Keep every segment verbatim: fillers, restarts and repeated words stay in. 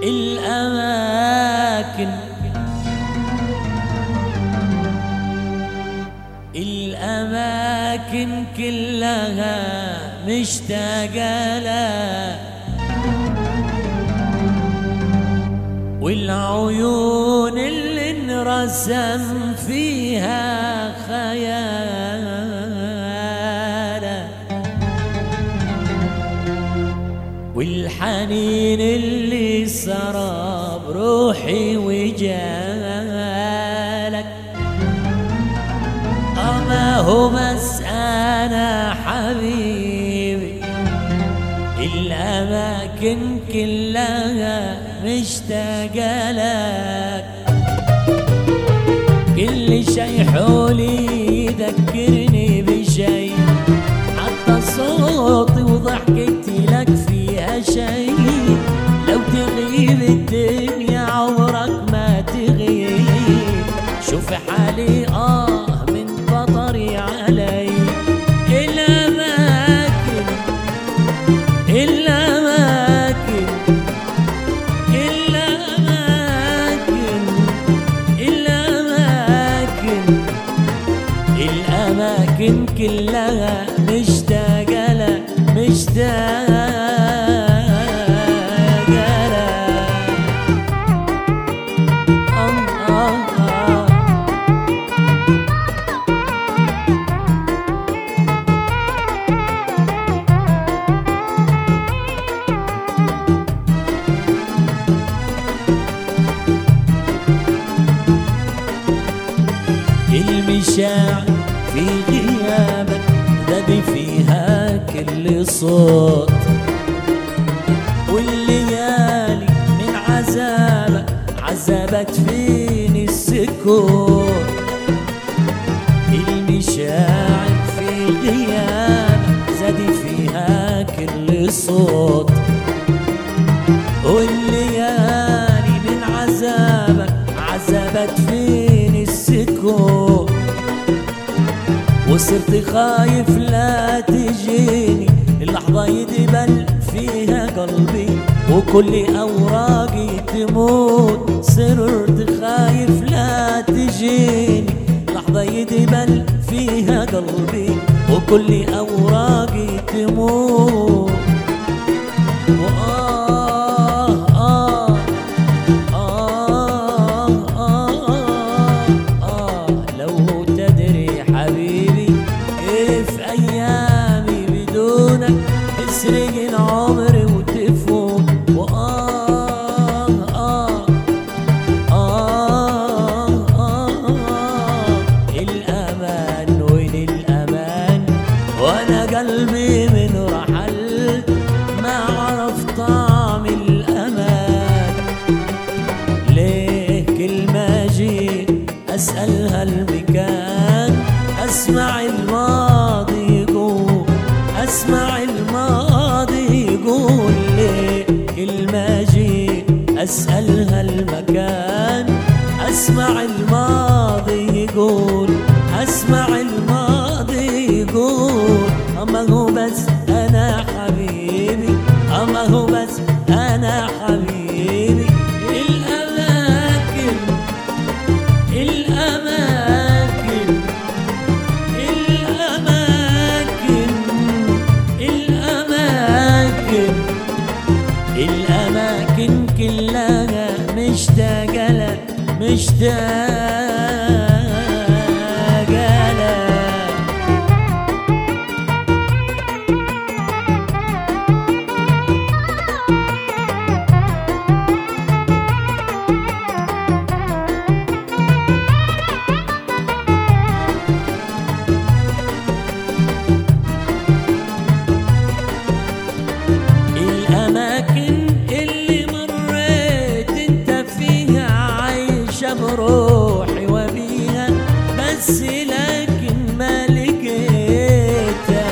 الأماكن الأماكن كلها مشتاقة لها، والعيون اللي انرسم فيها خيالها، والحنين اللي سرى بروحي وجالك. أما هو بس أنا حبيبي، الأماكن كلها مشتاقة لك. كل شي حولي يذكرني بشي، حتى صوتي وضحكتي لك فيها شي. لو تغيب الدنيا عمرك ما تغيب، شوف حالي آه من بطري علي. الأماكن الأماكن الأماكن الأماكن الأماكن كلها مشتاقة لك مشتاقة المشاعر في غيابك ذبي فيها كل صوت، والليالي من عذابك عذبت فيني السكوت. المشاعر في غيابك ذبي فيها كل صوت، والليالي من عذابك عذبت فيني السكوت. وصرت خايف لا تجيني اللحظة يدبل فيها قلبي، وكل أوراقي تموت. صرت خايف لا تجيني لحظة يدبل فيها قلبي، وكل أوراقي تموت. وآه آه آه آه آه لو تدري حبيبي كيف أيامي بدونك تسرق العمر وتفوت. وآه آه آه آه الأمان وين الأمان، وأنا قلبي من رحلت ما عرف طعم الأمان. ليه كل ما جيت أسأل هالمكان أسمع الماضي يقول، أسمع الماضي يقول. ليه كل ما جيت أسأل هالمكان أسمع الماضي يقول، أسمع الماضي يقول. أما هو بس أنا حبيبي، أما هو بس أنا حبيبي. الأماكن الأماكن الأماكن الأماكن الأماكن كلها مشتاقة لك مشتاقة لك. الأماكن اللي مريت انت فيها عايشة بروحي وبيها، بس لكن ما لقيتها.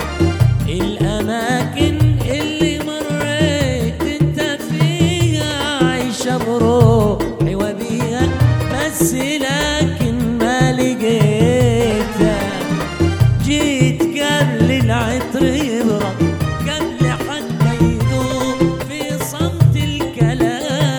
الأماكن اللي مريت انت فيها عايشة بروحي وبيها، بس لكن ما لقيتها. جيت قبل العطر يبرد، قبل حتى يذوب في صمت الكلام.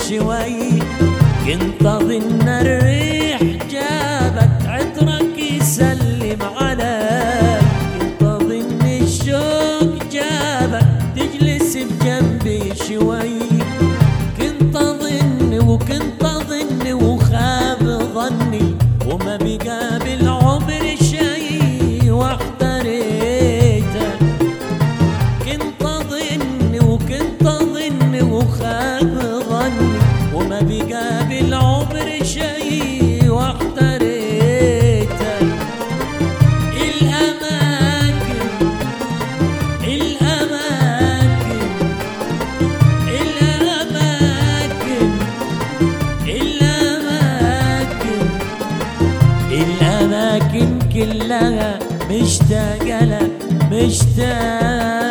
شوي. كنت اظن الريح جابك عطرك يسلم علي، كنت اظن الشوق جابك تجلس بجنبي شوي. كنت اظن وكنت اظن وخاب ظني وما بقى بالعمر شي واحتريته. كنت اظن وكنت اظن وخاب ظني وما بقى بالعمر شي واحتريته. الاماكن الاماكن الاماكن الاماكن الاماكن كلها مشتاقه لك مشتاقه